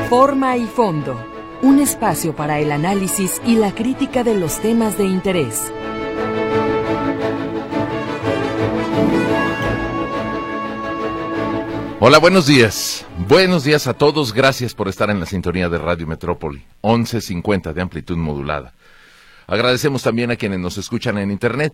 Forma y fondo, un espacio para el análisis y la crítica de los temas de interés. Hola, buenos días. Buenos días a todos. Gracias por estar en la sintonía de Radio Metrópoli, 1150 de amplitud modulada. Agradecemos también a quienes nos escuchan en internet,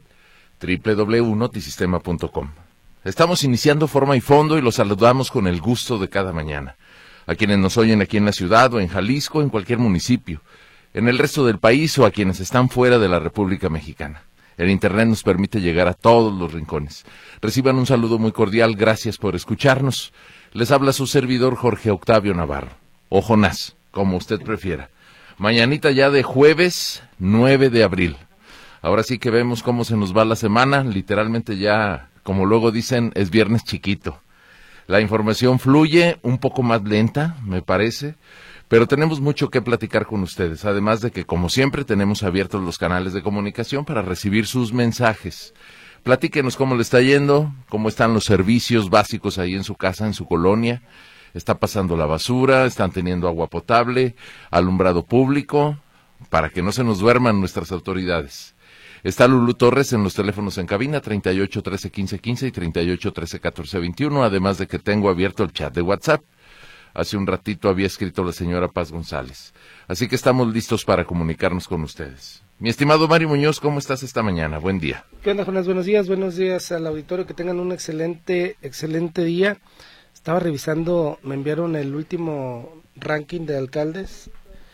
www.notisistema.com. Estamos iniciando Forma y Fondo y los saludamos con el gusto de cada mañana. A quienes nos oyen aquí en la ciudad o en Jalisco, en cualquier municipio, en el resto del país o a quienes están fuera de la República Mexicana. El internet nos permite llegar a todos los rincones. Reciban un saludo muy cordial, gracias por escucharnos. Les habla su servidor Jorge Octavio Navarro, o Jonás, como usted prefiera. Mañanita ya de jueves 9 de abril. Ahora sí que vemos cómo se nos va la semana, literalmente ya, como luego dicen, es viernes chiquito. La información fluye un poco más lenta, me parece, pero tenemos mucho que platicar con ustedes, además de que, como siempre, tenemos abiertos los canales de comunicación para recibir sus mensajes. Platíquenos cómo le está yendo, cómo están los servicios básicos ahí en su casa, en su colonia. ¿Está pasando la basura? ¿Están teniendo agua potable? ¿Alumbrado público? Para que no se nos duerman nuestras autoridades. Está Lulú Torres en los teléfonos en cabina, 38 13 15 15 y 38 13 14 21, además de que tengo abierto el chat de WhatsApp. Hace un ratito había escrito la señora Paz González. Así que estamos listos para comunicarnos con ustedes. Mi estimado Mario Muñoz, ¿cómo estás esta mañana? Buen día. ¿Qué onda, Jonás? Buenos días al auditorio, que tengan un excelente día. Estaba revisando, me enviaron el último ranking de alcaldes.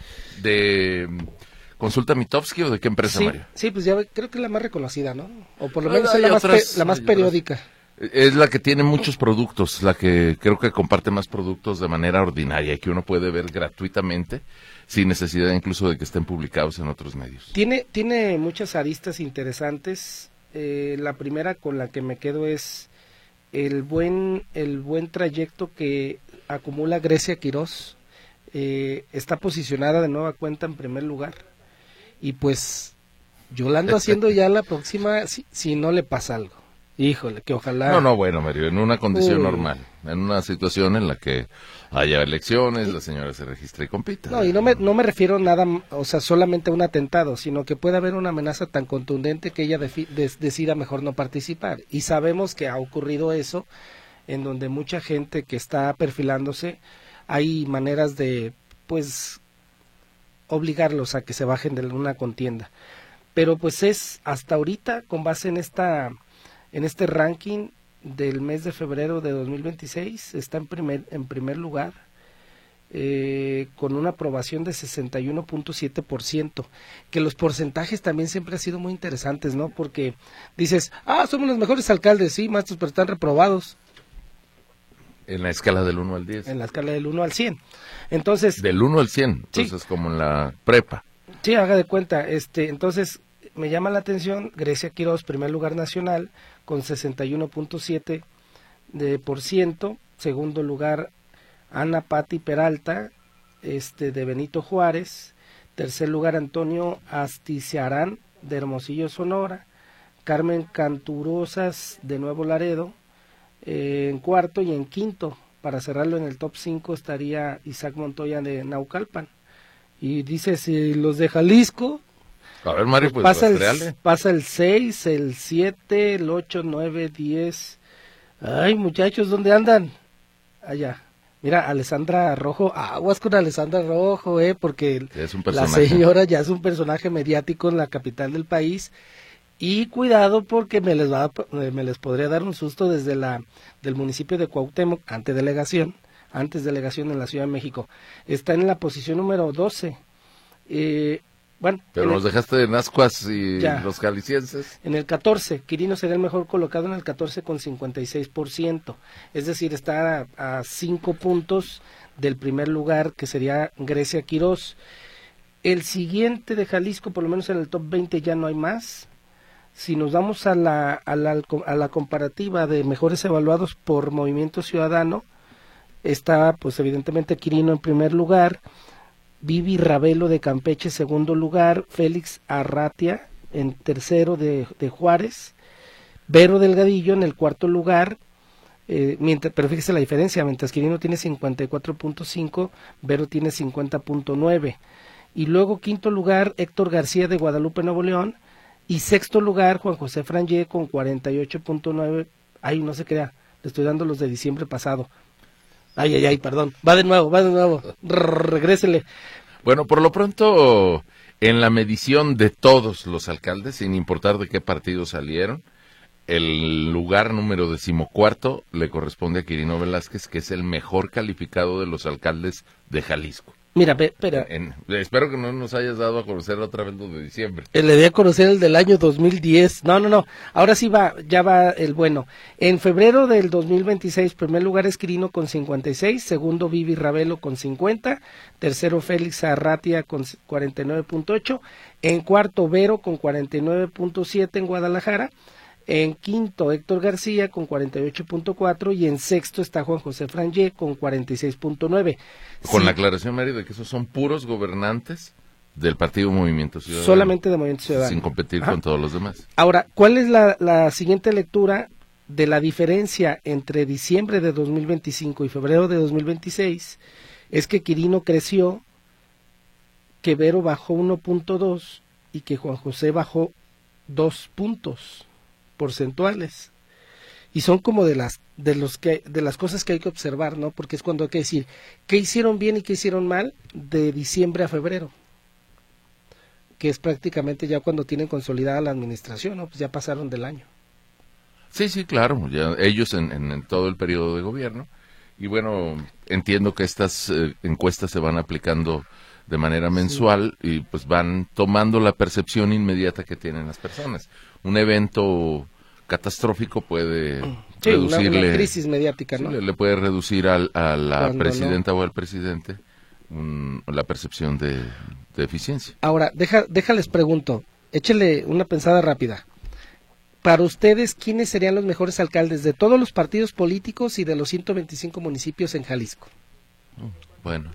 ¿De Consulta Mitofsky o de qué empresa, Sí, Mario? sí, pues ya creo que es la más reconocida, ¿no? O por lo menos es la más periódica. Es la que tiene muchos productos, la que creo que comparte más productos de manera ordinaria y que uno puede ver gratuitamente, sin necesidad incluso de que estén publicados en otros medios. Tiene muchas aristas interesantes. La primera con la que me quedo es el buen trayecto que acumula Grecia Quirós. Está posicionada de nueva cuenta en primer lugar. Y pues yo la ando haciendo ya la próxima, si no le pasa algo. Híjole, que ojalá. No, bueno, Mario, en una condición normal, en una situación en la que haya elecciones, la señora se registre y compita. No, y no me refiero nada, o sea, solamente a un atentado, sino que puede haber una amenaza tan contundente que ella decida mejor no participar. Y sabemos que ha ocurrido eso, en donde mucha gente que está perfilándose, hay maneras de, pues, obligarlos a que se bajen de una contienda. Pero pues es hasta ahorita, con base en este ranking del mes de febrero de 2026, está en primer lugar, con una aprobación de 61.7%, que los porcentajes también siempre han sido muy interesantes, ¿no? Porque dices, somos los mejores alcaldes, sí, maestros, pero están reprobados. En la escala del 1 al 10. En la escala del 1 al 100. Entonces, del 1 al 100, entonces sí, como en la prepa. Sí, haga de cuenta, entonces me llama la atención Grecia Quirós, primer lugar nacional, con 61.7%, segundo lugar Ana Patti Peralta, de Benito Juárez, tercer lugar Antonio Asticiarán, de Hermosillo, Sonora, Carmen Canturosas, de Nuevo Laredo, en cuarto, y en quinto, para cerrarlo en el top 5, estaría Isaac Montoya de Naucalpan. Y dice, si los de Jalisco, a ver, Mario, pues pasa el 6, el 7, el 8, 9, 10. Ay, muchachos, ¿dónde andan? Allá. Mira, Alessandra Rojo, aguas con Alessandra Rojo, porque la señora ya es un personaje mediático en la capital del país. Y cuidado, porque me les podría dar un susto desde del municipio de Cuauhtémoc, antes delegación en la Ciudad de México. Está en la posición número 12. Bueno, pero nos dejaste de Nazcuas y ya, los jaliscienses. En el 14, Quirino sería el mejor colocado en el 14 con 56%. Es decir, está a 5 puntos del primer lugar, que sería Grecia Quirós. El siguiente de Jalisco, por lo menos en el top 20 ya no hay más. Si nos vamos a la comparativa de mejores evaluados por Movimiento Ciudadano, está pues evidentemente Quirino en primer lugar, Vivi Ravelo de Campeche segundo lugar, Félix Arratia en tercero de Juárez, Vero Delgadillo en el cuarto lugar, Pero fíjese la diferencia, mientras Quirino tiene 54.5, Vero tiene 50.9. Y luego quinto lugar, Héctor García de Guadalupe, Nuevo León, y sexto lugar, Juan José Frangé con 48.9. Ay, no se crea, le estoy dando los de diciembre pasado. Ay, perdón, va de nuevo, regrésele. Bueno, por lo pronto, en la medición de todos los alcaldes, sin importar de qué partido salieron, el lugar número 14 le corresponde a Quirino Velázquez, que es el mejor calificado de los alcaldes de Jalisco. Mira, espera. Espero que no nos hayas dado a conocer otra vez lo de diciembre. Le di a conocer el del año 2010. No. Ahora sí ya va el bueno. En febrero del 2026, primer lugar es Quirino con 56, segundo Vivi Ravelo con 50, tercero Félix Arratia con 49.8, en cuarto Vero con 49.7 en Guadalajara, en quinto Héctor García con 48.4 y en sexto está Juan José Frangé con 46.9. Con la aclaración, Mario, de que esos son puros gobernantes del Partido Movimiento Ciudadano. Solamente de Movimiento Ciudadano. Sin competir con todos los demás. Ahora, ¿cuál es la siguiente lectura de la diferencia entre diciembre de 2025 y febrero de 2026? Es que Quirino creció, que Vero bajó 1.2 y que Juan José bajó 2 puntos porcentuales, y son como de las cosas que hay que observar, ¿no? Porque es cuando hay que decir qué hicieron bien y qué hicieron mal de diciembre a febrero, que es prácticamente ya cuando tienen consolidada la administración, ¿no? Pues ya pasaron del año. Sí, claro, ya ellos en todo el periodo de gobierno, y bueno, entiendo que estas encuestas se van aplicando de manera mensual, sí, y pues van tomando la percepción inmediata que tienen las personas. Un evento catastrófico puede reducirle... Una crisis mediática, ¿no? Sí, le puede reducir a la presidenta o al presidente la percepción de eficiencia. Ahora, déjales pregunto, échele una pensada rápida. Para ustedes, ¿quiénes serían los mejores alcaldes de todos los partidos políticos y de los 125 municipios en Jalisco? Bueno,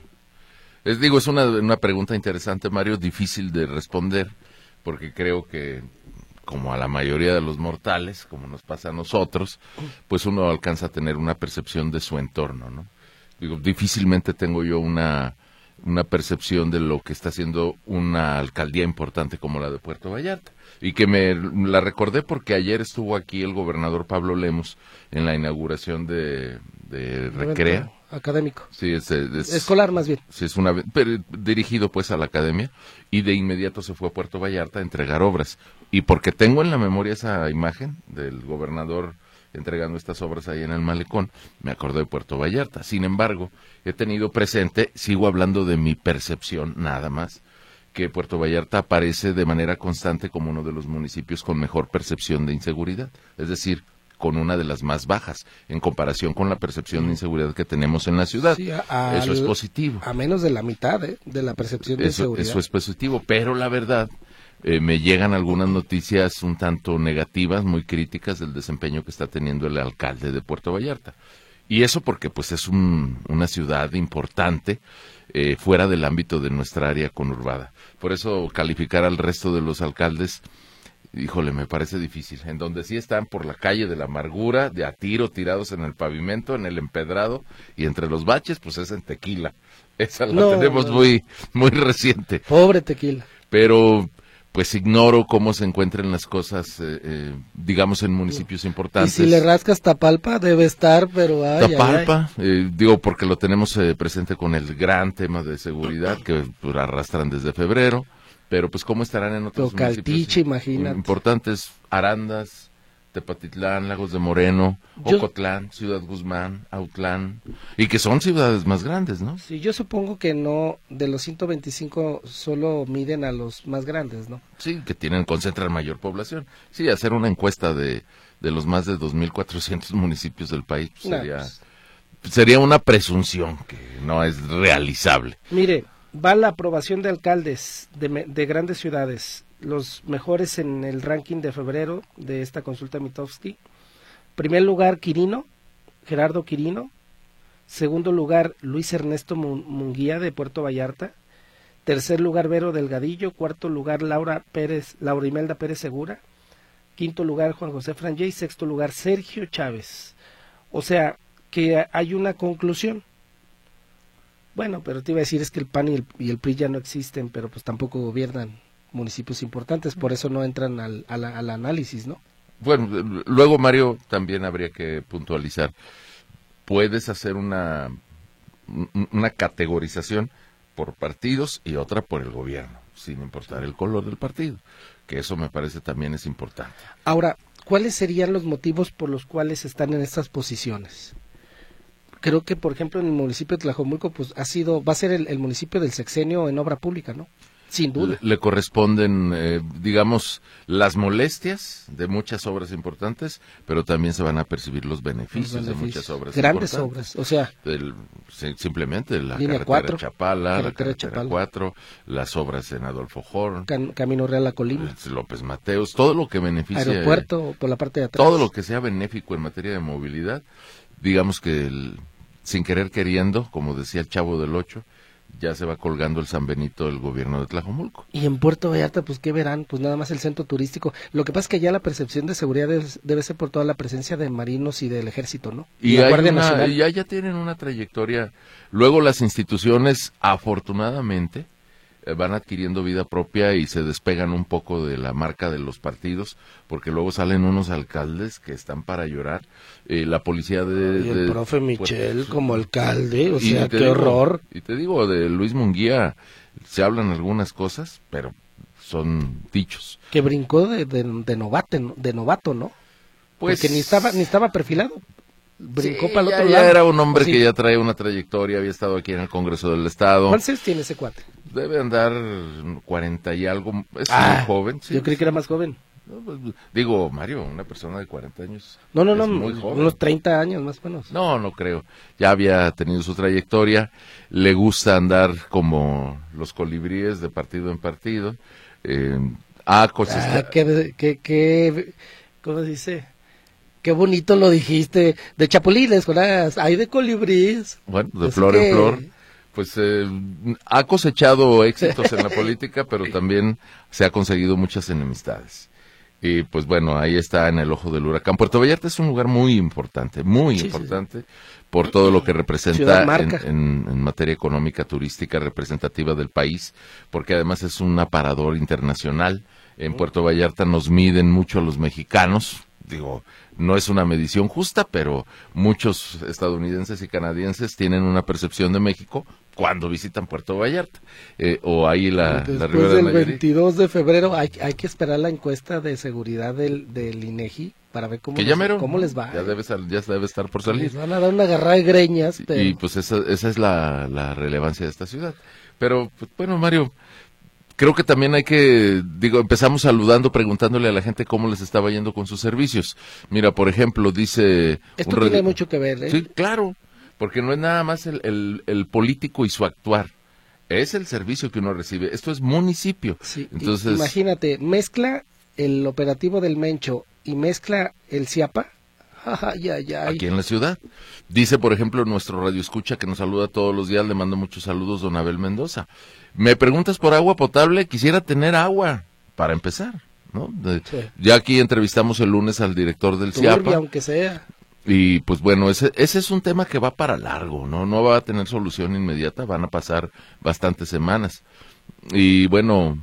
es una pregunta interesante, Mario, difícil de responder, porque creo que, como a la mayoría de los mortales, como nos pasa a nosotros, pues uno alcanza a tener una percepción de su entorno, ¿no? Difícilmente tengo yo una percepción de lo que está haciendo una alcaldía importante como la de Puerto Vallarta, y que me la recordé porque ayer estuvo aquí el gobernador Pablo Lemos en la inauguración de Recrea. Académico. Sí, escolar más bien. Sí, dirigido pues a la academia, y de inmediato se fue a Puerto Vallarta a entregar obras. Y porque tengo en la memoria esa imagen del gobernador entregando estas obras ahí en el malecón, me acordé de Puerto Vallarta. Sin embargo, he tenido presente, sigo hablando de mi percepción nada más, que Puerto Vallarta aparece de manera constante como uno de los municipios con mejor percepción de inseguridad. Es decir, con una de las más bajas en comparación con la percepción de inseguridad que tenemos en la ciudad. Sí, eso es positivo. A menos de la mitad de la percepción de inseguridad. Eso es positivo, pero la verdad, me llegan algunas noticias un tanto negativas, muy críticas del desempeño que está teniendo el alcalde de Puerto Vallarta. Y eso porque pues es una ciudad importante fuera del ámbito de nuestra área conurbada. Por eso calificar al resto de los alcaldes, híjole, me parece difícil. En donde sí están por la calle de la amargura, de a tiro, tirados en el pavimento, en el empedrado, y entre los baches, pues es en Tequila. Esa la tenemos muy reciente. Pobre Tequila. Pero pues ignoro cómo se encuentran las cosas, digamos, en municipios importantes. Y si le rascas Tapalpa, debe estar, pero... Tapalpa, digo, porque lo tenemos presente con el gran tema de seguridad que pues, arrastran desde febrero. Pero pues cómo estarán en otros municipios imagínate, importantes, Arandas, Tepatitlán, Lagos de Moreno, Ocotlán, Ciudad Guzmán, Autlán, y que son ciudades más grandes, ¿no? Sí, yo supongo que no, de los 125 solo miden a los más grandes, ¿no? Sí, que concentran mayor población. Sí, hacer una encuesta de los más de 2.400 municipios del país pues, sería una presunción que no es realizable. Mire, va la aprobación de alcaldes de grandes ciudades, los mejores en el ranking de febrero de esta consulta Mitofsky. Primer lugar, Gerardo Quirino. Segundo lugar, Luis Ernesto Munguía de Puerto Vallarta. Tercer lugar, Vero Delgadillo. Cuarto lugar, Laura Imelda Pérez Segura. Quinto lugar, Juan José Frangé. Y sexto lugar, Sergio Chávez. O sea, que hay una conclusión. Bueno, pero te iba a decir es que el PAN y el PRI ya no existen, pero pues tampoco gobiernan municipios importantes, por eso no entran al análisis, ¿no? Bueno, luego, Mario, también habría que puntualizar. Puedes hacer una categorización por partidos y otra por el gobierno, sin importar el color del partido, que eso me parece también es importante. Ahora, ¿cuáles serían los motivos por los cuales están en estas posiciones? Creo que, por ejemplo, en el municipio de Tlajomulco, pues va a ser el municipio del sexenio en obra pública, ¿no? Sin duda. Le corresponden, digamos, las molestias de muchas obras importantes, pero también se van a percibir los beneficios de muchas obras grandes importantes. obras, o sea. Simplemente la Línea carretera 4, Chapala, la carretera Chapala. 4, las obras en Adolfo Horn, Camino Real a Colima, López Mateos, todo lo que beneficia. Aeropuerto por la parte de atrás. Todo lo que sea benéfico en materia de movilidad, digamos que sin querer queriendo, como decía el Chavo del Ocho, ya se va colgando el San Benito del gobierno de Tlajomulco. Y en Puerto Vallarta, pues, ¿qué verán? Pues nada más el centro turístico. Lo que pasa es que ya la percepción de seguridad debe ser por toda la presencia de marinos y del ejército, ¿no? Y la Guardia Nacional. ya tienen una trayectoria. Luego las instituciones, afortunadamente, van adquiriendo vida propia y se despegan un poco de la marca de los partidos, porque luego salen unos alcaldes que están para llorar. La policía y el profe Michel pues, como alcalde, o sea, qué digo, horror. Y te digo, de Luis Munguía se hablan algunas cosas, pero son dichos. Que brincó de novato, ¿no? Pues, porque ni estaba perfilado. Brincó para el otro ya lado. era un hombre Sí. que ya trae una trayectoria, había estado aquí en el Congreso del Estado. ¿Cuántos años tiene ese cuate? Debe andar 40 y algo, es muy joven. Sí. Yo creí que era más joven. No, pues, digo, Mario, una persona de 40 años No, es muy joven. unos 30 años más o menos. No creo. Ya había tenido su trayectoria, le gusta andar como los colibríes de partido en partido. ¿Cómo se dice? Qué bonito lo dijiste, de chapulines, Jonás, hay de colibríes. Bueno, de Así flor que... en flor. Pues ha cosechado éxitos en la política, pero también se ha conseguido muchas enemistades. Y pues bueno, ahí está en el ojo del huracán. Puerto Vallarta es un lugar muy importante, por todo lo que representa en materia económica, turística, representativa del país, porque además es un aparador internacional. En Puerto Vallarta nos miden mucho a los mexicanos. Digo, no es una medición justa, pero muchos estadounidenses y canadienses tienen una percepción de México cuando visitan Puerto Vallarta, o ahí la Ribera de del Nayarit. 22 de febrero hay que esperar la encuesta de seguridad del INEGI para ver cómo les va. Ya debe estar por salir. Les van a dar una agarrada de greñas. Pero... Y pues esa es la relevancia de esta ciudad. Pero, pues, bueno, Mario, creo que también hay que, empezamos saludando, preguntándole a la gente cómo les estaba yendo con sus servicios. Mira, por ejemplo, dice... Esto tiene mucho que ver, ¿eh? Sí, claro, porque no es nada más el político y su actuar, es el servicio que uno recibe. Esto es municipio. Sí, entonces... Imagínate, mezcla el operativo del Mencho y mezcla el CIAPA. Aquí en la ciudad. Dice, por ejemplo, nuestro radioescucha que nos saluda todos los días, le mando muchos saludos, don Abel Mendoza. Me preguntas por agua potable, quisiera tener agua, para empezar, ¿no? Sí. Ya aquí entrevistamos el lunes al director del CIAPA. Aunque sea. Y pues bueno, ese es un tema que va para largo, no va a tener solución inmediata, van a pasar bastantes semanas. Y bueno,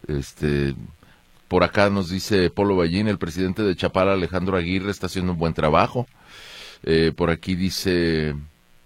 por acá nos dice Polo Ballín, el presidente de Chapala, Alejandro Aguirre, está haciendo un buen trabajo. Por aquí dice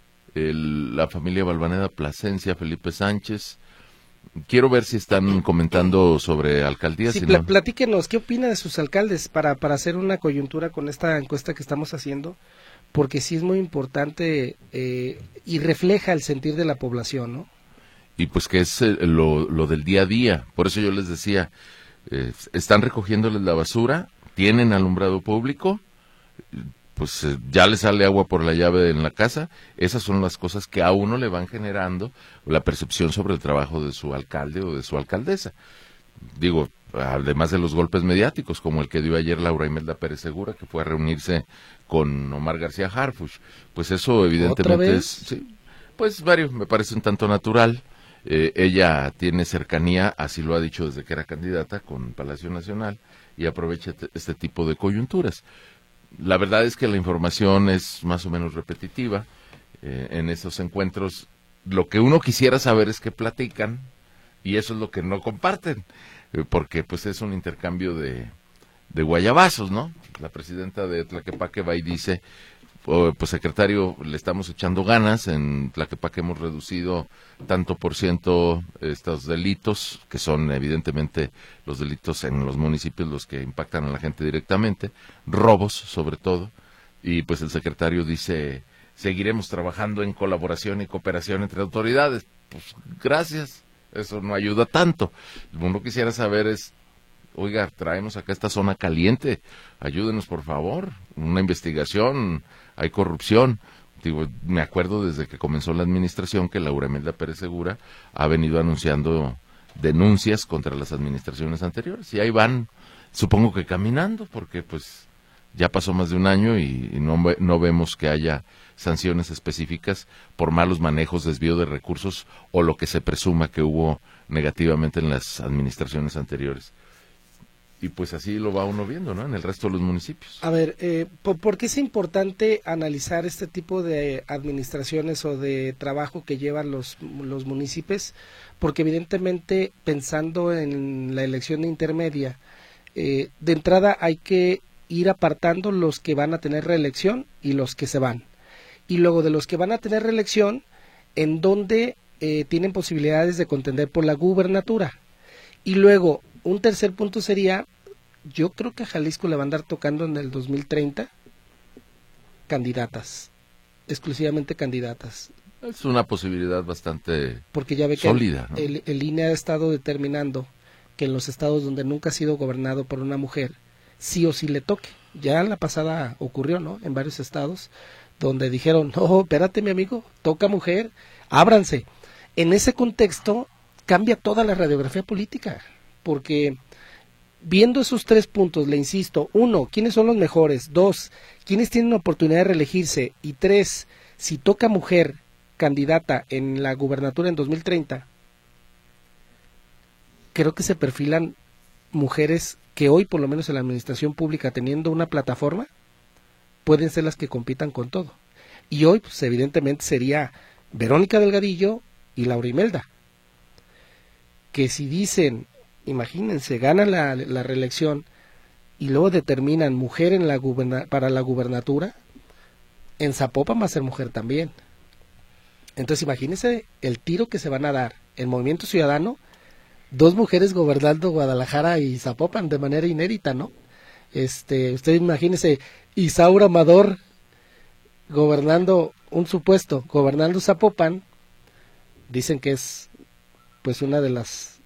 la familia Valvaneda Plasencia, Felipe Sánchez. Quiero ver si están comentando sobre alcaldías. Sí, no... platíquenos, ¿qué opina de sus alcaldes para hacer una coyuntura con esta encuesta que estamos haciendo? Porque sí es muy importante y refleja el sentir de la población, ¿no? Y pues que es lo del día a día. Por eso yo les decía, están recogiéndoles la basura, tienen alumbrado público, pues ya le sale agua por la llave en la casa. Esas son las cosas que a uno le van generando la percepción sobre el trabajo de su alcalde o de su alcaldesa. Digo, además de los golpes mediáticos, como el que dio ayer Laura Imelda Pérez Segura, que fue a reunirse con Omar García Harfuch. Pues eso evidentemente es... Sí, pues Mario, me parece un tanto natural. Ella tiene cercanía, así lo ha dicho desde que era candidata, con Palacio Nacional, y aprovecha este tipo de coyunturas. la verdad es que la información es más o menos repetitiva en estos encuentros. Lo que uno quisiera saber es qué platican, y eso es lo que no comparten, porque pues es un intercambio de guayabazos, ¿no? La presidenta de Tlaquepaque va y dice, pues secretario, le estamos echando ganas, en Tlaquepaque hemos reducido tanto por ciento estos delitos, que son evidentemente los delitos en los municipios los que impactan a la gente directamente, robos sobre todo, y pues el secretario dice, seguiremos trabajando en colaboración y cooperación entre autoridades. Pues gracias, eso no ayuda tanto. Uno quisiera saber es, oiga, traemos acá esta zona caliente, ayúdenos por favor, una investigación, hay corrupción. Digo, me acuerdo desde que comenzó la administración que Laura Imelda Pérez Segura ha venido anunciando denuncias contra las administraciones anteriores, y ahí van, supongo que caminando, porque pues ya pasó más de un año y no vemos que haya sanciones específicas por malos manejos, desvío de recursos o lo que se presuma que hubo negativamente en las administraciones anteriores. Y pues así lo va uno viendo, ¿no? En el resto de los municipios. A ver, ¿por qué es importante analizar este tipo de administraciones o de trabajo que llevan los municipios? Porque evidentemente, pensando en la elección intermedia, de entrada hay que ir apartando los que van a tener reelección y los que se van. Y luego de los que van a tener reelección, en donde tienen posibilidades de contender por la gubernatura. Y luego, un tercer punto sería, yo creo que a Jalisco le va a andar tocando en el 2030 candidatas, exclusivamente candidatas. Es una posibilidad bastante porque ya ve que sólida, ¿no? el INE ha estado determinando que en los estados donde nunca ha sido gobernado por una mujer, sí o sí le toque. Ya la pasada ocurrió, ¿no? En varios estados donde dijeron, no, espérate mi amigo, toca mujer, ábranse. En ese contexto cambia toda la radiografía política, porque viendo esos tres puntos, le insisto, 1, ¿quiénes son los mejores? 2, ¿quiénes tienen oportunidad de reelegirse? Y 3, si toca mujer candidata en la gubernatura en 2030, creo que se perfilan mujeres que hoy, por lo menos en la administración pública, teniendo una plataforma, pueden ser las que compitan con todo. Y hoy, pues evidentemente sería Verónica Delgadillo y Laura Imelda, que si dicen, imagínense, ganan la reelección y luego determinan mujer en para la gubernatura, en Zapopan va a ser mujer también. Entonces imagínense el tiro que se van a dar en Movimiento Ciudadano, 2 mujeres gobernando Guadalajara y Zapopan de manera inédita, ¿no? Usted imagínese Isaura Amador gobernando gobernando Zapopan. Dicen que es pues una de las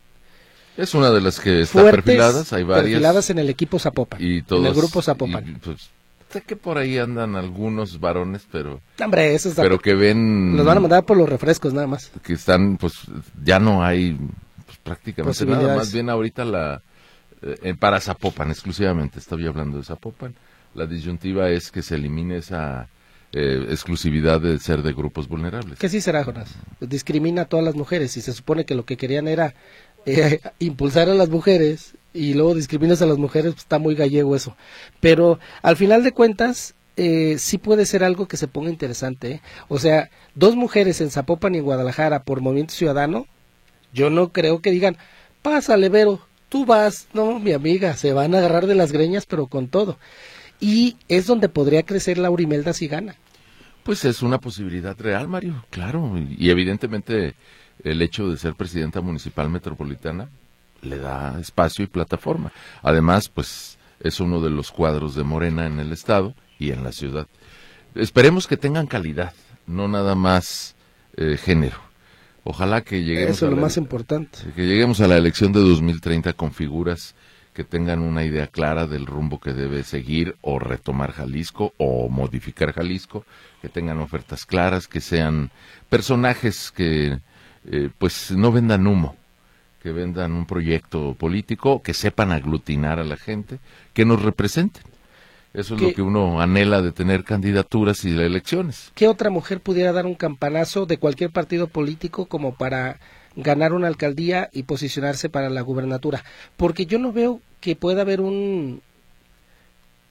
que está perfiladas, hay varias perfiladas en el equipo Zapopan, y todos, en el grupo Zapopan. Y, pues, sé que por ahí andan algunos varones, pero hombre, eso está, pero que ven, los van a mandar por los refrescos nada más, que están, pues ya no hay pues, prácticamente nada, más bien ahorita para Zapopan exclusivamente, estoy hablando de Zapopan, la disyuntiva es que se elimine esa exclusividad de ser de grupos vulnerables. ¿Qué sí será, Jonás? Discrimina a todas las mujeres y se supone que lo que querían era impulsar a las mujeres y luego discriminas a las mujeres, pues está muy gallego eso. Pero al final de cuentas, sí puede ser algo que se ponga interesante, ¿eh? O sea, 2 mujeres en Zapopan y en Guadalajara por Movimiento Ciudadano, yo no creo que digan, pásale Vero, tú vas, no mi amiga, se van a agarrar de las greñas pero con todo. Y es donde podría crecer Laura Imelda si gana. Pues es una posibilidad real, Mario, claro, y evidentemente el hecho de ser presidenta municipal metropolitana le da espacio y plataforma. Además, pues es uno de los cuadros de Morena en el estado y en la ciudad. Esperemos que tengan calidad, no nada más género. Ojalá que lleguemos eso es lo más importante. Que lleguemos a la elección de 2030 con figuras que tengan una idea clara del rumbo que debe seguir o retomar Jalisco o modificar Jalisco, que tengan ofertas claras, que sean personajes que pues no vendan humo, que vendan un proyecto político, que sepan aglutinar a la gente, que nos representen. Eso es lo que uno anhela de tener candidaturas y de elecciones. ¿Qué otra mujer pudiera dar un campanazo de cualquier partido político como para ganar una alcaldía y posicionarse para la gubernatura? Porque yo no veo que pueda haber un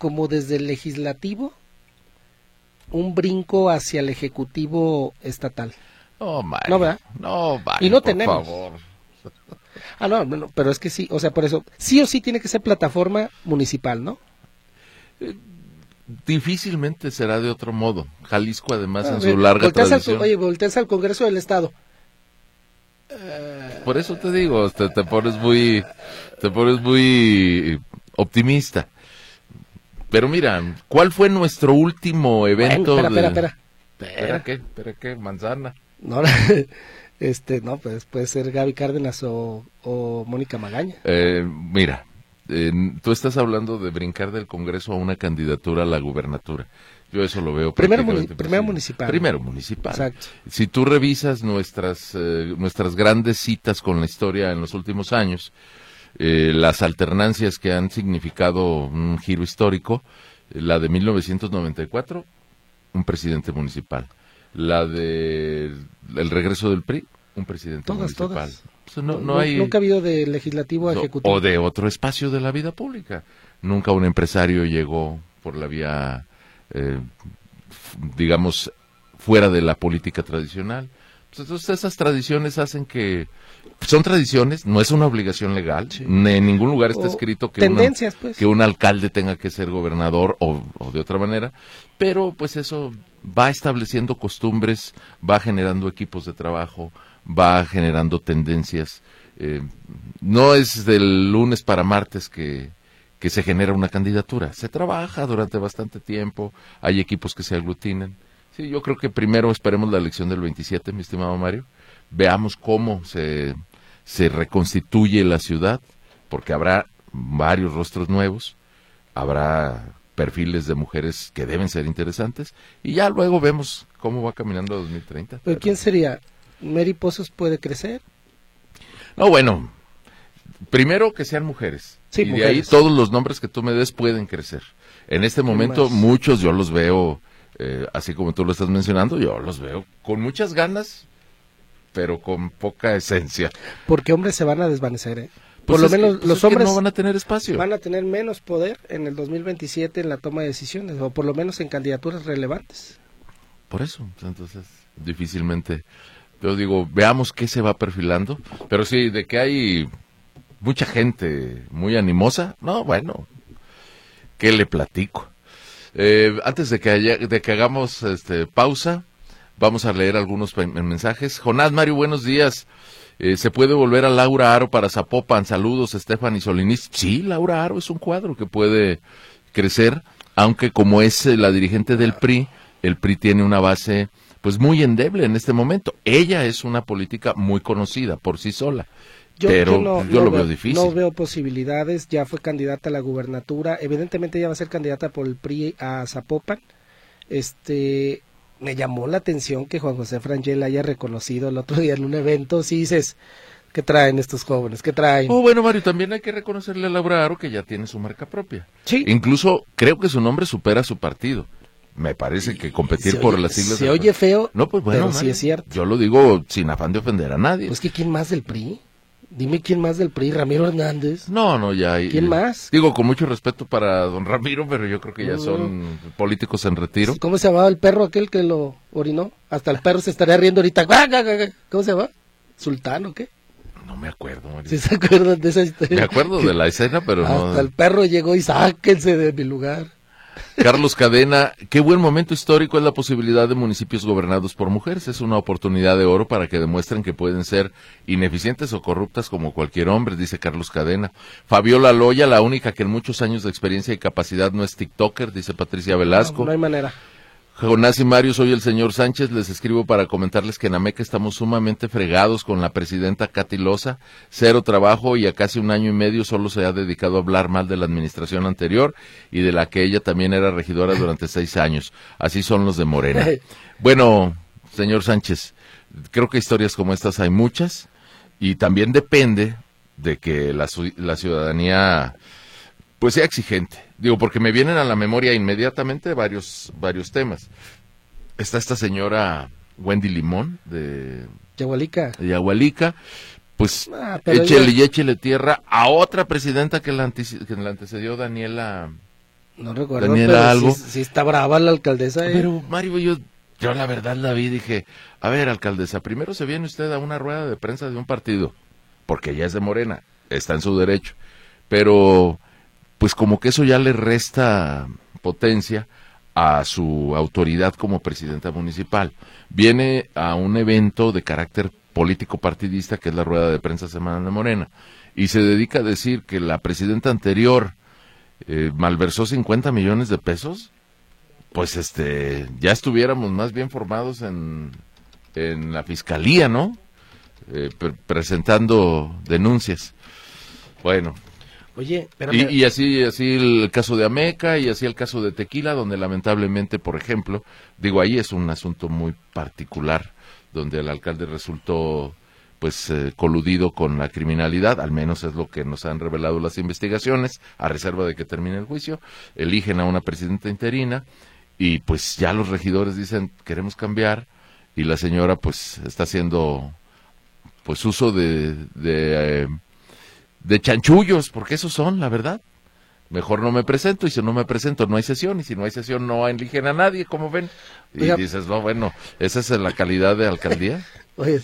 como desde el legislativo un brinco hacia el ejecutivo estatal. No, Mario. No, ¿verdad? No, Mario, Y no por tenemos. favor. No, pero es que sí, o sea, por eso, sí o sí tiene que ser plataforma municipal, ¿no? Difícilmente será de otro modo. Jalisco, además, en Ver, su larga tradición. volteas al Congreso del Estado. Por eso te digo, te pones muy optimista. Pero mira, ¿cuál fue nuestro último evento? Bueno, espera. ¿Espera qué? Manzana. No, no, pues puede ser Gaby Cárdenas o Mónica Magaña. Mira, tú estás hablando de brincar del Congreso a una candidatura a la gubernatura. Yo eso lo veo Primero municipal. Primero municipal. Exacto. Si tú revisas nuestras grandes citas con la historia en los últimos años, las alternancias que han significado un giro histórico, la de 1994, un presidente municipal. La de el regreso del PRI, un presidente municipal. Todas. O sea, nunca ha habido de legislativo a ejecutivo. O de otro espacio de la vida pública. Nunca un empresario llegó por la vía, digamos, fuera de la política tradicional. Entonces esas tradiciones hacen que... Son tradiciones, no es una obligación legal, sí. En ningún lugar está escrito que que un alcalde tenga que ser gobernador o de otra manera, pero pues eso va estableciendo costumbres, va generando equipos de trabajo, va generando tendencias. No es del lunes para martes que se genera una candidatura, se trabaja durante bastante tiempo, hay equipos que se aglutinan. Sí, yo creo que primero esperemos la elección del 27, mi estimado Mario, veamos cómo se reconstituye la ciudad, porque habrá varios rostros nuevos, habrá perfiles de mujeres que deben ser interesantes, y ya luego vemos cómo va caminando 2030. ¿Pero quién sería? ¿Mary Pozos puede crecer? No, bueno, primero que sean mujeres, sí, y mujeres. De ahí todos los nombres que tú me des pueden crecer. En este momento muchos yo los veo, así como tú lo estás mencionando, yo los veo con muchas ganas, pero con poca esencia. Porque hombres se van a desvanecer, ¿eh? Pues Por lo menos los hombres no van a tener espacio. Van a tener menos poder en el 2027 en la toma de decisiones, o por lo menos en candidaturas relevantes. Por eso, entonces, difícilmente. Yo digo, veamos qué se va perfilando. Pero sí, de que hay mucha gente muy animosa, no, bueno, ¿qué le platico? Antes de que hagamos pausa, vamos a leer algunos mensajes. Jonás Mario, buenos días. ¿Se puede volver a Laura Aro para Zapopan? Saludos, Stephanie Solinis. Sí, Laura Aro es un cuadro que puede crecer, aunque como es la dirigente del PRI, el PRI tiene una base pues muy endeble en este momento. Ella es una política muy conocida por sí sola, pero yo lo veo difícil. No veo posibilidades, ya fue candidata a la gubernatura, evidentemente ella va a ser candidata por el PRI a Zapopan. Me llamó la atención que Juan José Frangel haya reconocido el otro día en un evento, si dices, ¿qué traen estos jóvenes? ¿Qué traen? Bueno, Mario, también hay que reconocerle a Laura Aro que ya tiene su marca propia. Sí. Incluso creo que su nombre supera a su partido. Me parece que competir por las siglas... Se oye feo, no, pues bueno, pero sí es cierto. Yo lo digo sin afán de ofender a nadie. Pues que ¿quién más del PRI? Dime quién más del PRI, Ramiro Hernández. No, ya hay... ¿Quién más? Digo, con mucho respeto para don Ramiro, pero yo creo que ya son políticos en retiro. ¿Cómo se llamaba el perro aquel que lo orinó? Hasta el perro se estaría riendo ahorita. ¿Cómo se llama? ¿Sultán o qué? No me acuerdo, Mario. ¿Sí se acuerdan de esa historia? Me acuerdo de la escena, pero no... Hasta el perro llegó y sáquense de mi lugar. Carlos Cadena, qué buen momento histórico es la posibilidad de municipios gobernados por mujeres. Es una oportunidad de oro para que demuestren que pueden ser ineficientes o corruptas como cualquier hombre, dice Carlos Cadena. Fabiola Loya, la única que en muchos años de experiencia y capacidad no es TikToker, dice Patricia Velasco. No hay manera. Jonás y Mario, soy el señor Sánchez, les escribo para comentarles que en Ameca estamos sumamente fregados con la presidenta Katy Loza, cero trabajo y a casi un año y medio solo se ha dedicado a hablar mal de la administración anterior y de la que ella también era regidora durante 6 años. Así son los de Morena. Bueno, señor Sánchez, creo que historias como estas hay muchas y también depende de que la ciudadanía pues sea exigente. Digo, porque me vienen a la memoria inmediatamente varios temas. Está esta señora Wendy Limón de Yahualica, pues échele tierra a otra presidenta que la antecedió, Daniela No recuerdo, Daniela pero algo. sí está brava la alcaldesa. Pero, Mario, yo la verdad la vi y dije, a ver, alcaldesa, primero se viene usted a una rueda de prensa de un partido, porque ella es de Morena, está en su derecho, pero pues como que eso ya le resta potencia a su autoridad como presidenta municipal. Viene a un evento de carácter político partidista, que es la rueda de prensa semanal de Morena, y se dedica a decir que la presidenta anterior malversó 50 millones de pesos. Pues ya estuviéramos más bien formados en la fiscalía, ¿no? Presentando denuncias. Bueno. Oye, pero y así el caso de Ameca y así el caso de Tequila, donde lamentablemente, por ejemplo, digo, ahí es un asunto muy particular, donde el alcalde resultó pues coludido con la criminalidad, al menos es lo que nos han revelado las investigaciones, a reserva de que termine el juicio. Eligen a una presidenta interina y pues ya los regidores dicen queremos cambiar, y la señora pues está haciendo pues uso de chanchullos, porque esos son, la verdad. Mejor no me presento, y si no me presento no hay sesión, y si no hay sesión no eligen a nadie, como ven. Y Oiga, dices, no, bueno, ¿esa es la calidad de alcaldía? oye,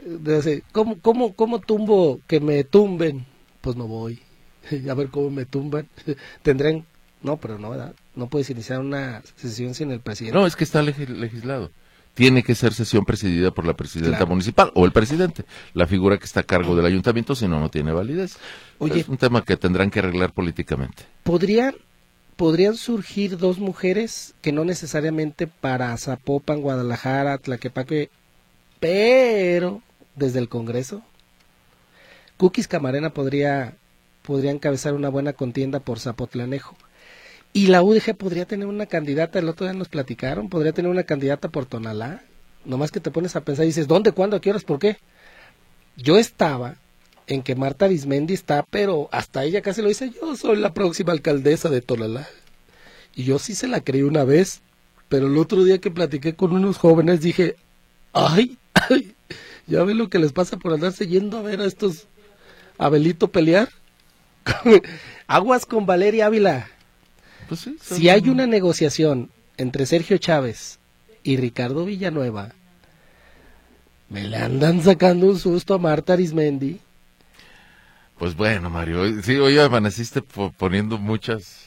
¿cómo tumbo que me tumben? Pues no voy. A ver cómo me tumban. Tendrán... No, pero no, ¿verdad? No puedes iniciar una sesión sin el presidente. No, es que está legislado. Tiene que ser sesión presidida por la presidenta Claro. municipal o el presidente, la figura que está a cargo del ayuntamiento, si no, no tiene validez. Oye, es un tema que tendrán que arreglar políticamente. ¿podrían surgir dos mujeres que no necesariamente para Zapopan, Guadalajara, Tlaquepaque, pero desde el Congreso? Cookies Camarena podría encabezar una buena contienda por Zapotlanejo. Y la UDG podría tener una candidata, el otro día nos platicaron, podría tener una candidata por Tonalá. Nomás que te pones a pensar y dices, ¿dónde, cuándo, a qué horas, por qué? Yo estaba en que Marta Arismendi está, pero hasta ella casi lo dice, yo soy la próxima alcaldesa de Tonalá. Y yo sí se la creí una vez, pero el otro día que platiqué con unos jóvenes dije, ay, ya ven lo que les pasa por andarse yendo a ver a estos Abelito pelear. Aguas con Valeria Ávila. Pues sí, Si hay una negociación entre Sergio Chávez y Ricardo Villanueva, me le andan sacando un susto a Marta Arismendi. Pues bueno, Mario, sí, hoy amaneciste poniendo muchos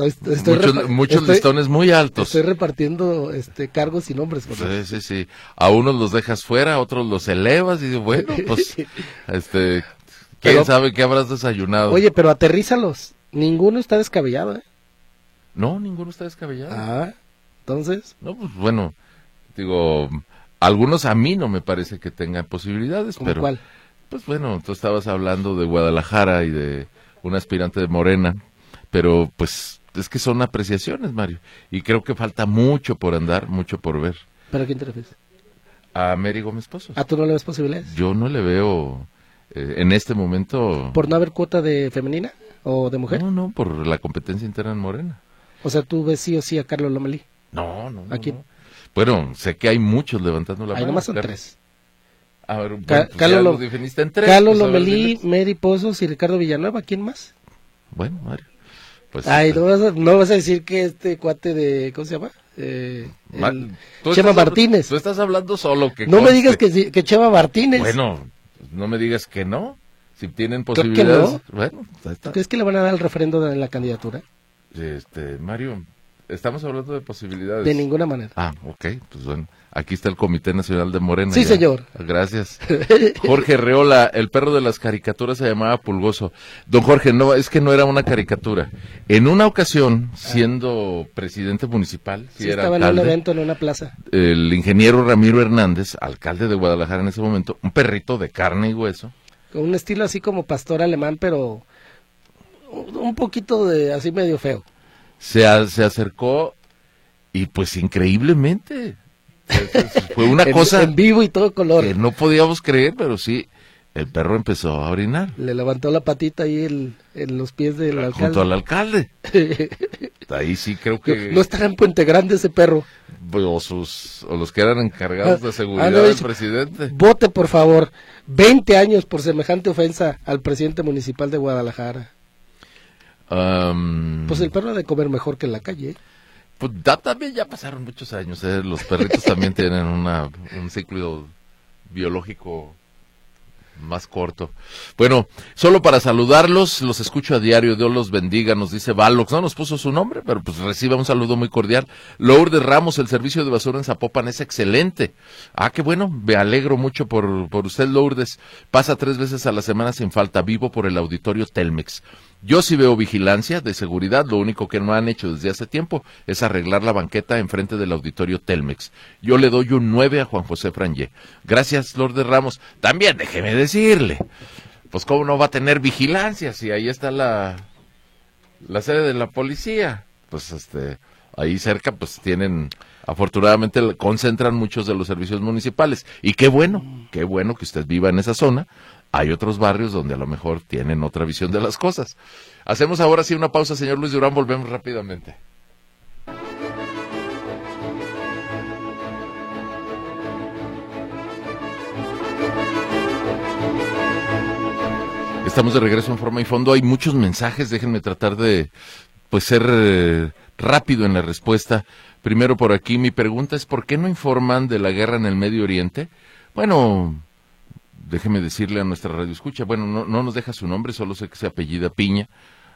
Estoy listones muy altos. Estoy repartiendo cargos y nombres. Sí. A unos los dejas fuera, a otros los elevas y bueno, pues, ¿quién sabe qué habrás desayunado? Oye, pero aterrízalos. Ninguno está descabellado, ¿eh? No, ninguno está descabellado. Ah, entonces. No, pues bueno, digo, algunos a mí no me parece que tengan posibilidades, ¿Cómo pero... cuál? Pues bueno, tú estabas hablando de Guadalajara y de un aspirante de Morena, pero pues es que son apreciaciones, Mario, y creo que falta mucho por andar, mucho por ver. ¿Pero a quién te refieres? A Mary Gómez Pozos. ¿A tú no le ves posibilidades? Yo no le veo en este momento... ¿Por no haber cuota de femenina o de mujer? No, por la competencia interna en Morena. O sea, tú ves sí o sí a Carlos Lomelí. No. ¿A quién? No. Bueno, sé que hay muchos levantando la mano. Ahí nomás son Carlos. tres. A ver, Carlos ya lo definiste en tres. Carlos pues, a ver, Lomelí, diles. Mary Pozos y Ricardo Villanueva. ¿Quién más? Bueno, Mario. Pues, Ay, no vas a decir que este cuate de... ¿Cómo se llama? Chema Martínez. Tú estás hablando solo. Que No me conste. digas que Chema Martínez. Bueno, no me digas que no. Si tienen Creo que posibilidades. no. Bueno, ahí está. ¿Crees que le van a dar el referendo de la candidatura? Mario, estamos hablando de posibilidades. De ninguna manera. Ah, ok, pues bueno, aquí está el Comité Nacional de Morena. Sí, ya. señor. Gracias. Jorge Reola, el perro de las caricaturas se llamaba Pulgoso. Don Jorge, no, es que no era una caricatura. En una ocasión, siendo presidente municipal, Sí, era estaba en un alcalde, evento en una plaza. el ingeniero Ramiro Hernández, alcalde de Guadalajara en ese momento, un perrito de carne y hueso. Con un estilo así como pastor alemán, pero un poquito de así medio feo. Se acercó y pues increíblemente fue una cosa En vivo y todo color. que no podíamos creer, pero sí, el perro empezó a orinar Le levantó la patita ahí en los pies del junto al alcalde. alcalde. Ahí sí creo que No estará en Puente Grande ese perro. o los que eran encargados de seguridad no, del presidente. Vote, por favor. 20 años por semejante ofensa al presidente municipal de Guadalajara. Pues el perro ha de comer mejor que en la calle, ¿eh? Pues también ya pasaron muchos años, ¿eh? Los perritos también tienen un ciclo biológico más corto. Bueno, solo para saludarlos, los escucho a diario, Dios los bendiga, nos dice Valox, no nos puso su nombre, pero pues reciba un saludo muy cordial. Lourdes Ramos, el servicio de basura en Zapopan es excelente. Ah, qué bueno, me alegro mucho por usted, Lourdes. Pasa 3 veces a la semana sin falta, vivo por el auditorio Telmex. Yo sí veo vigilancia de seguridad, lo único que no han hecho desde hace tiempo es arreglar la banqueta enfrente del auditorio Telmex. Yo le doy un 9 a Juan José Frangé. Gracias, Lourdes Ramos. También déjeme decirle, pues cómo no va a tener vigilancia si ahí está la sede de la policía. Pues ahí cerca pues tienen, afortunadamente concentran muchos de los servicios municipales. Y qué bueno que usted viva en esa zona. Hay otros barrios donde a lo mejor tienen otra visión de las cosas. Hacemos ahora sí una pausa, señor Luis Durán, volvemos rápidamente. Estamos de regreso en Forma y Fondo. Hay muchos mensajes, déjenme tratar de ser rápido en la respuesta. Primero por aquí, mi pregunta es ¿por qué no informan de la guerra en el Medio Oriente? Bueno, déjeme decirle a nuestra radio escucha, bueno, no nos deja su nombre, solo sé que se apellida Piña.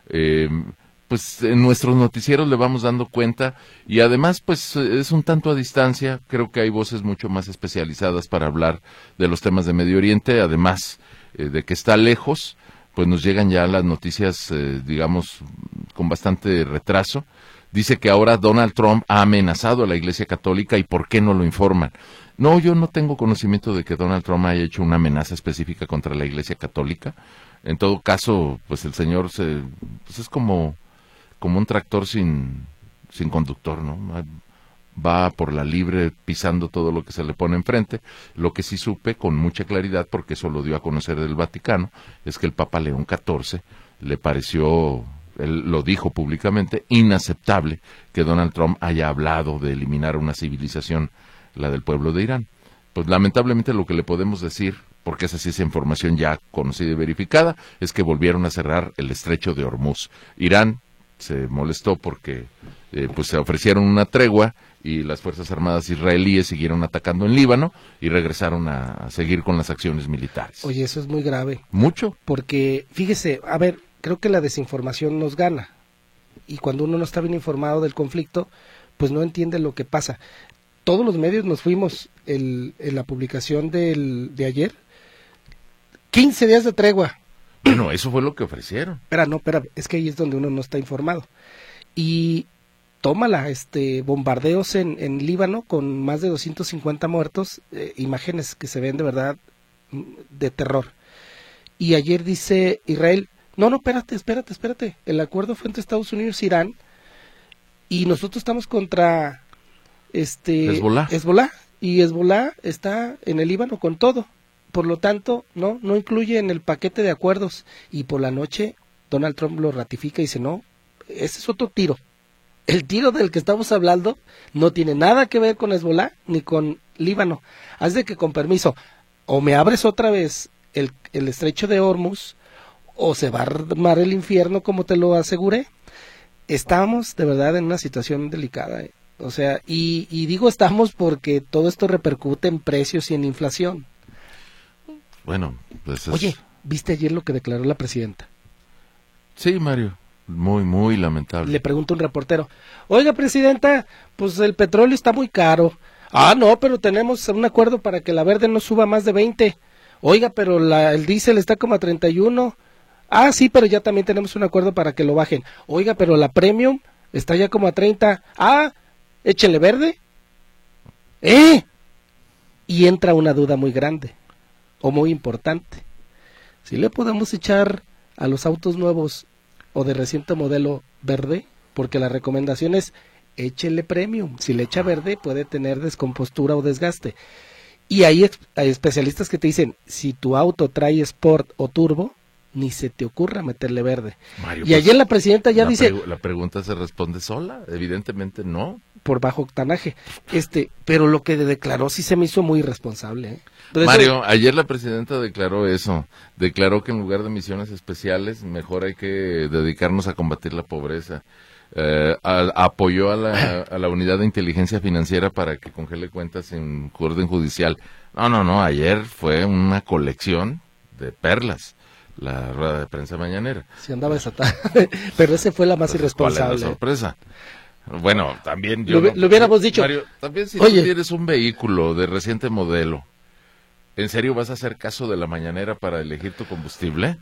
Pues en nuestros noticieros le vamos dando cuenta y además pues es un tanto a distancia. Creo que hay voces mucho más especializadas para hablar de los temas de Medio Oriente, además de que está lejos, pues nos llegan ya las noticias, digamos, con bastante retraso. Dice que ahora Donald Trump ha amenazado a la Iglesia Católica y ¿por qué no lo informan? No, yo no tengo conocimiento de que Donald Trump haya hecho una amenaza específica contra la Iglesia Católica. En todo caso, pues el señor pues es como un tractor sin conductor, ¿no? Va por la libre pisando todo lo que se le pone enfrente. Lo que sí supe con mucha claridad, porque eso lo dio a conocer el Vaticano, es que el Papa León XIV le pareció, él lo dijo públicamente, inaceptable que Donald Trump haya hablado de eliminar una civilización, la del pueblo de Irán. Pues lamentablemente lo que le podemos decir, porque esa sí es información ya conocida y verificada, es que volvieron a cerrar el estrecho de Hormuz. Irán se molestó porque pues se ofrecieron una tregua y las Fuerzas Armadas israelíes siguieron atacando en Líbano y regresaron a seguir con las acciones militares. Oye, eso es muy grave. ¿Mucho? Porque, fíjese, a ver, creo que la desinformación nos gana. Y cuando uno no está bien informado del conflicto, pues no entiende lo que pasa. Todos los medios nos fuimos en la publicación de ayer, 15 días de tregua. Bueno, eso fue lo que ofrecieron. Espera, es que ahí es donde uno no está informado. Y tómala, bombardeos en Líbano con más de 250 muertos, imágenes que se ven de verdad de terror. Y ayer dice Israel, no, espérate, el acuerdo fue entre Estados Unidos e Irán y nosotros estamos contra Hezbollah, y Hezbollah está en el Líbano con todo. Por lo tanto, no incluye en el paquete de acuerdos. Y por la noche Donald Trump lo ratifica y dice, no, ese es otro tiro. El tiro del que estamos hablando no tiene nada que ver con Hezbollah ni con Líbano. Haz de que con permiso, o me abres otra vez el estrecho de Hormuz, o se va a armar el infierno como te lo aseguré. Estamos de verdad en una situación delicada, O sea, y digo estamos porque todo esto repercute en precios y en inflación. Bueno, pues Oye, ¿viste ayer lo que declaró la presidenta? Sí, Mario, muy, muy lamentable. Le pregunta un reportero, oiga, presidenta, pues el petróleo está muy caro. Ah, no, pero tenemos un acuerdo para que la verde no suba más de 20. Oiga, pero el diésel está como a 31. Ah, sí, pero ya también tenemos un acuerdo para que lo bajen. Oiga, pero la premium está ya como a 30. Ah, échele verde. Y entra una duda muy grande, o muy importante. Si le podemos echar a los autos nuevos o de reciente modelo verde, porque la recomendación es échele premium. Si le echa verde puede tener descompostura o desgaste. Y hay especialistas que te dicen, si tu auto trae Sport o Turbo, ni se te ocurra meterle verde. Mario, y ayer la presidenta ya dice... La pregunta se responde sola, evidentemente no. por bajo octanaje. Pero lo que declaró sí se me hizo muy irresponsable, ¿eh? Entonces, Mario, ayer la presidenta declaró eso, declaró que en lugar de misiones especiales, mejor hay que dedicarnos a combatir la pobreza. Apoyó a la unidad de inteligencia financiera para que congele cuentas en orden judicial. No, ayer fue una colección de perlas, la rueda de prensa mañanera. Sí andaba desatada, pero ese fue la más Entonces, irresponsable. ¿cuál es la sorpresa? Bueno, también yo... Lo hubiéramos dicho. Mario, también si Oye, tú tienes un vehículo de reciente modelo, ¿en serio vas a hacer caso de la mañanera para elegir tu combustible?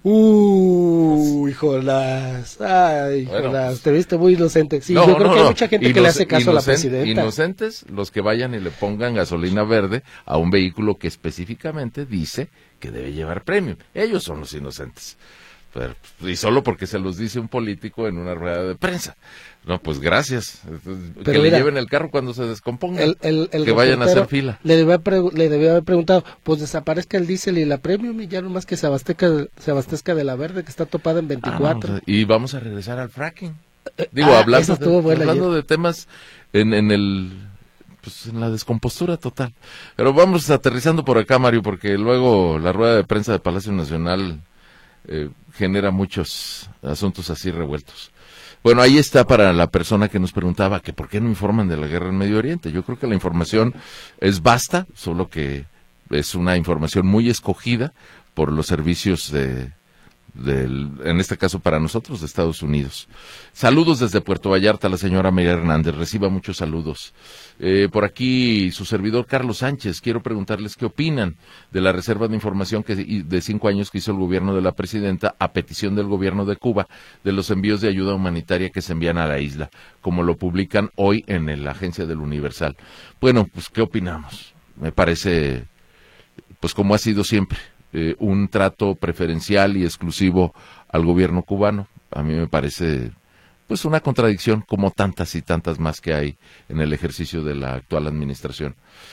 Jonás. Ay, Bueno, Jonás, pues, te viste muy inocente. Sí, no, yo creo no, que hay no. mucha gente que le hace caso a la presidenta. Inocentes los que vayan y le pongan gasolina verde a un vehículo que específicamente dice que debe llevar premium. Ellos son los inocentes. Y solo porque se los dice un político en una rueda de prensa. No, pues gracias. Que le lleven el carro cuando se descomponga. Que vayan a hacer fila. Le debió haber preguntado, pues desaparezca el diésel y la premium y ya nomás que se abastezca de la verde que está topada en 24. No, y vamos a regresar al fracking. Digo, hablando de temas en la descompostura total. Pero vamos aterrizando por acá, Mario, porque luego la rueda de prensa de Palacio Nacional genera muchos asuntos así revueltos. Bueno, ahí está para la persona que nos preguntaba que por qué no informan de la guerra en Medio Oriente. Yo creo que la información es vasta, solo que es una información muy escogida por los servicios en este caso para nosotros, de Estados Unidos. Saludos desde Puerto Vallarta, la señora María Hernández, reciba muchos saludos. Por aquí, su servidor Carlos Sánchez, quiero preguntarles qué opinan de la reserva de información de 5 años que hizo el gobierno de la presidenta a petición del gobierno de Cuba de los envíos de ayuda humanitaria que se envían a la isla, como lo publican hoy en la agencia del Universal. Bueno, pues, ¿qué opinamos? Me parece, pues como ha sido siempre, un trato preferencial y exclusivo al gobierno cubano. A mí me parece pues una contradicción como tantas y tantas más que hay en el ejercicio de la actual administración.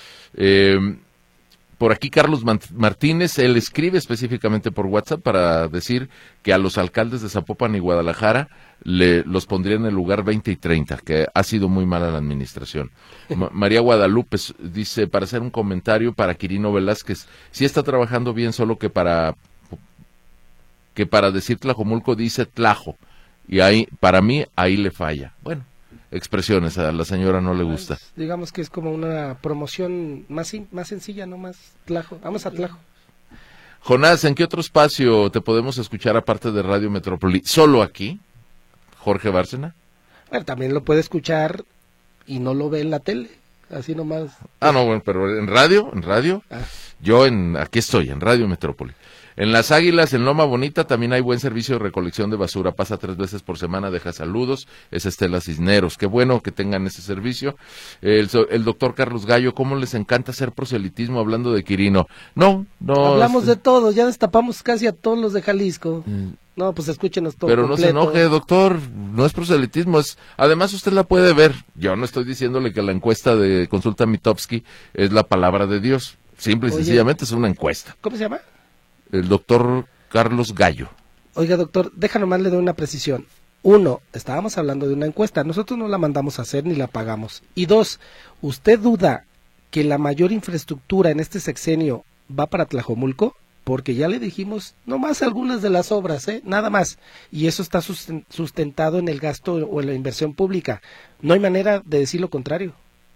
Por aquí Carlos Martínez, él escribe específicamente por WhatsApp para decir que a los alcaldes de Zapopan y Guadalajara los pondría en el lugar 20 y 30, que ha sido muy mala la administración. María Guadalupe dice, para hacer un comentario para Quirino Velázquez, sí está trabajando bien, solo que para decir Tlajomulco dice Tlajo, y ahí, para mí, ahí le falla. Bueno, expresiones, a la señora no le gusta. Pues, digamos que es como una promoción más sencilla, no más Tlajo. Vamos a Tlajo. Jonás, ¿en qué otro espacio te podemos escuchar aparte de Radio Metrópoli? ¿Solo aquí? Jorge Bárcena. Bueno, también lo puede escuchar y no lo ve en la tele, así nomás. No, bueno, pero en radio, yo aquí estoy, en Radio Metrópoli. En Las Águilas, en Loma Bonita, también hay buen servicio de recolección de basura. Pasa 3 veces por semana, deja saludos. Es Estela Cisneros. Qué bueno que tengan ese servicio. El doctor Carlos Gallo, ¿cómo les encanta hacer proselitismo hablando de Quirino? No. Hablamos de todo, ya destapamos casi a todos los de Jalisco. No, pues escúchenos todo Pero completo. no se enoje, doctor, no es proselitismo, además usted la puede ver. Yo no estoy diciéndole que la encuesta de Consulta Mitofsky es la palabra de Dios. Simple y sencillamente es una encuesta. ¿Cómo se llama? El doctor Carlos Gallo. Oiga, doctor, nomás le doy una precisión. 1, estábamos hablando de una encuesta, nosotros no la mandamos a hacer ni la pagamos. Y 2, ¿usted duda que la mayor infraestructura en este sexenio va para Tlajomulco? Porque ya le dijimos nomás algunas de las obras, nada más. Y eso está sustentado en el gasto o en la inversión pública. No hay manera de decir lo contrario.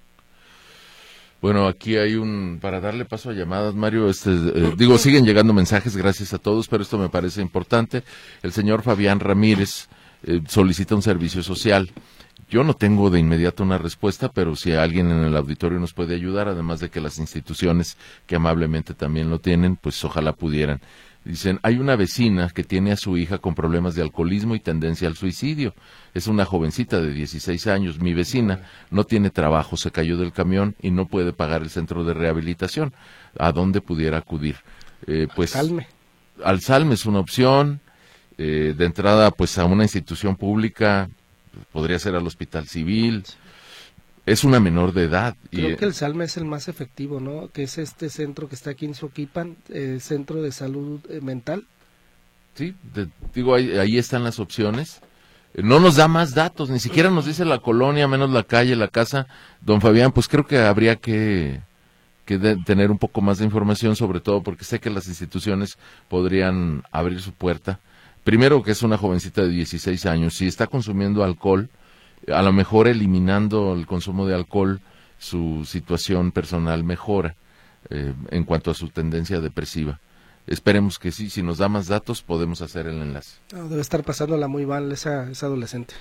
Bueno, aquí hay para darle paso a llamadas, Mario, siguen llegando mensajes, gracias a todos, pero esto me parece importante. El señor Fabián Ramírez solicita un servicio social. Yo no tengo de inmediato una respuesta, pero si alguien en el auditorio nos puede ayudar, además de que las instituciones que amablemente también lo tienen, pues ojalá pudieran. Dicen, hay una vecina que tiene a su hija con problemas de alcoholismo y tendencia al suicidio. Es una jovencita de 16 años. Mi vecina no tiene trabajo, se cayó del camión y no puede pagar el centro de rehabilitación. ¿A dónde pudiera acudir? Pues al Salme es una opción. De entrada, pues a una institución pública, podría ser al Hospital Civil. Es una menor de edad. Creo que el Salme es el más efectivo, ¿no? Que es este centro que está aquí en Soquipan, Centro de Salud Mental. Sí, ahí están las opciones. No nos da más datos, ni siquiera nos dice la colonia, menos la calle, la casa. Don Fabián, pues creo que habría que tener un poco más de información, sobre todo porque sé que las instituciones podrían abrir su puerta. Primero, que es una jovencita de 16 años, si está consumiendo alcohol, a lo mejor eliminando el consumo de alcohol, su situación personal mejora en cuanto a su tendencia depresiva. Esperemos que sí, si nos da más datos podemos hacer el enlace. No, debe estar pasándola muy mal esa adolescente.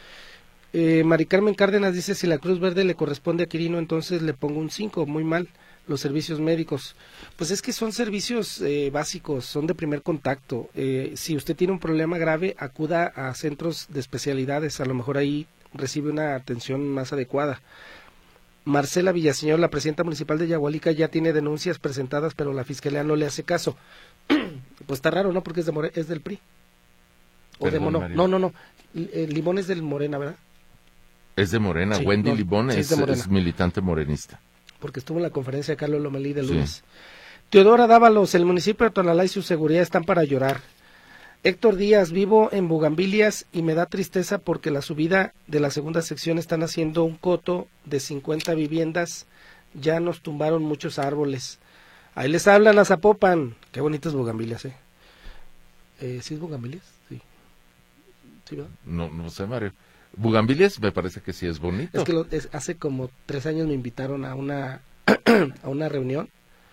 Mari Carmen Cárdenas dice, si la Cruz Verde le corresponde a Quirino, entonces le pongo un 5, muy mal. Los servicios médicos, pues es que son servicios básicos, son de primer contacto. Si usted tiene un problema grave, acuda a centros de especialidades, a lo mejor ahí recibe una atención más adecuada. Marcela Villaseñor, la presidenta municipal de Yagualica, ya tiene denuncias presentadas, pero la fiscalía no le hace caso. Pues está raro, ¿no? Porque es del PRI. O de Mono. No. Limón es del Morena, ¿verdad? Es de Morena, sí, Wendy Limón sí, es militante morenista. Porque estuvo en la conferencia de Carlos Lomelí de lunes. Sí. Teodora Dávalos, el municipio de Tonalá y su seguridad están para llorar. Héctor Díaz, vivo en Bugambilias y me da tristeza porque la subida de la segunda sección están haciendo un coto de 50 viviendas, ya nos tumbaron muchos árboles. Ahí les hablan a Zapopan. Qué bonito es Bugambilias, ¿Sí es Bugambilias? Sí. ¿Sí, verdad? No sé, Mario. Bugambilias me parece que sí es bonito. Es que hace como 3 años me invitaron a una a una reunión.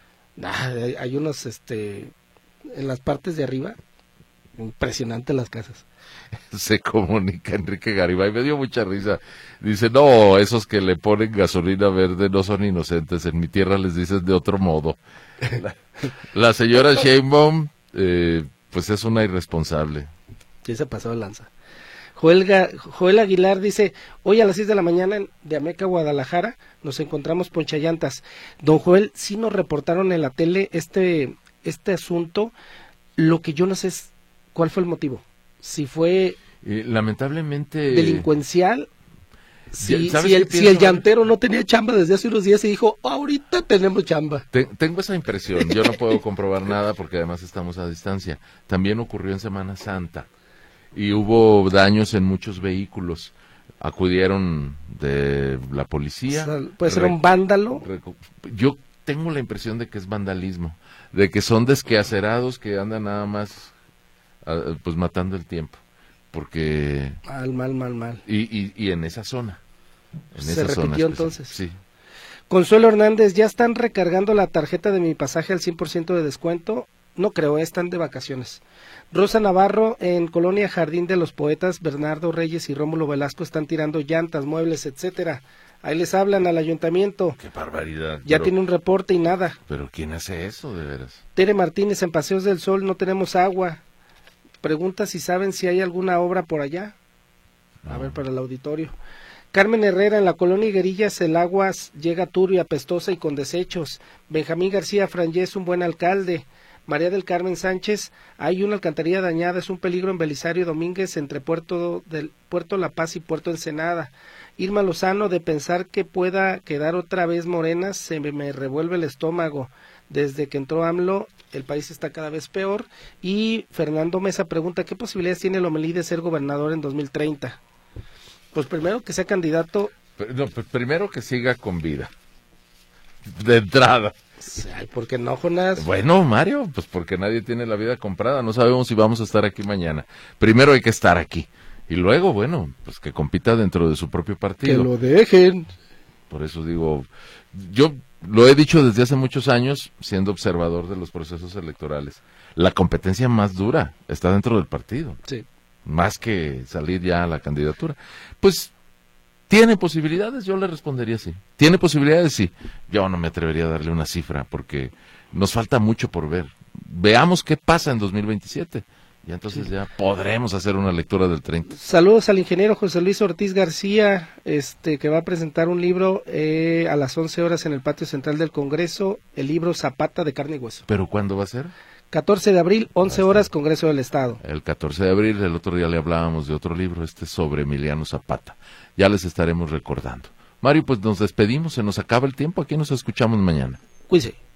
Hay unos en las partes de arriba, impresionante las casas. Se comunica Enrique Garibay, me dio mucha risa. Dice, no, esos que le ponen gasolina verde no son inocentes, en mi tierra les dicen de otro modo. La señora Sheinbaum, pues es una irresponsable. Sí, se pasó de lanza. Joel Aguilar dice, hoy a las 6 de la mañana de Ameca, Guadalajara, nos encontramos ponchallantas. Don Joel, sí nos reportaron en la tele este asunto, lo que yo no sé es cuál fue el motivo. Si fue lamentablemente delincuencial, si el llantero no tenía chamba desde hace unos días y dijo, ahorita tenemos chamba. Tengo esa impresión, yo no puedo comprobar nada porque además estamos a distancia. También ocurrió en Semana Santa y hubo daños en muchos vehículos. Acudieron de la policía. O sea, puede ser un vándalo. Yo tengo la impresión de que es vandalismo, de que son desquacerados que andan nada más pues matando el tiempo, porque mal. Y en esa zona. Se repitió entonces. Sí. Consuelo Hernández, ¿ya están recargando la tarjeta de mi pasaje al 100% de descuento? No creo, están de vacaciones. Rosa Navarro, en Colonia Jardín de los Poetas, Bernardo Reyes y Rómulo Velasco están tirando llantas, muebles, etcétera. Ahí les hablan al ayuntamiento. ¡Qué barbaridad! Ya tiene un reporte y nada. ¿Pero quién hace eso, de veras? Tere Martínez, en Paseos del Sol no tenemos agua. Pregunta si saben si hay alguna obra por allá. A ver, para el auditorio. Carmen Herrera, en la Colonia Higuerillas el agua llega turbia, apestosa y con desechos. Benjamín García Frangés, un buen alcalde. María del Carmen Sánchez, hay una alcantarilla dañada, es un peligro en Belisario Domínguez entre Puerto La Paz y Puerto Ensenada. Irma Lozano, de pensar que pueda quedar otra vez morena, se me revuelve el estómago. Desde que entró AMLO, el país está cada vez peor. Y Fernando Mesa pregunta, ¿qué posibilidades tiene Lomelí de ser gobernador en 2030? Pues primero que sea candidato. No, pues primero que siga con vida. De entrada. Ay, ¿por qué no, Jonás? Bueno, Mario, pues porque nadie tiene la vida comprada, no sabemos si vamos a estar aquí mañana. Primero hay que estar aquí, y luego, bueno, pues que compita dentro de su propio partido. Que lo dejen. Por eso digo, yo lo he dicho desde hace muchos años, siendo observador de los procesos electorales, la competencia más dura está dentro del partido. Sí. Más que salir ya a la candidatura. Pues ¿tiene posibilidades? Yo le respondería sí. ¿Tiene posibilidades? Sí. Yo no me atrevería a darle una cifra porque nos falta mucho por ver. Veamos qué pasa en 2027. Y entonces ya podremos hacer una lectura del 30. Saludos al ingeniero José Luis Ortiz García, que va a presentar un libro a las 11 horas en el patio central del Congreso, el libro Zapata de carne y hueso. ¿Pero cuándo va a ser? 14 de abril, 11 horas, Congreso del Estado. El 14 de abril, el otro día le hablábamos de otro libro, sobre Emiliano Zapata. Ya les estaremos recordando. Mario, pues nos despedimos, se nos acaba el tiempo, aquí nos escuchamos mañana. Cuídense.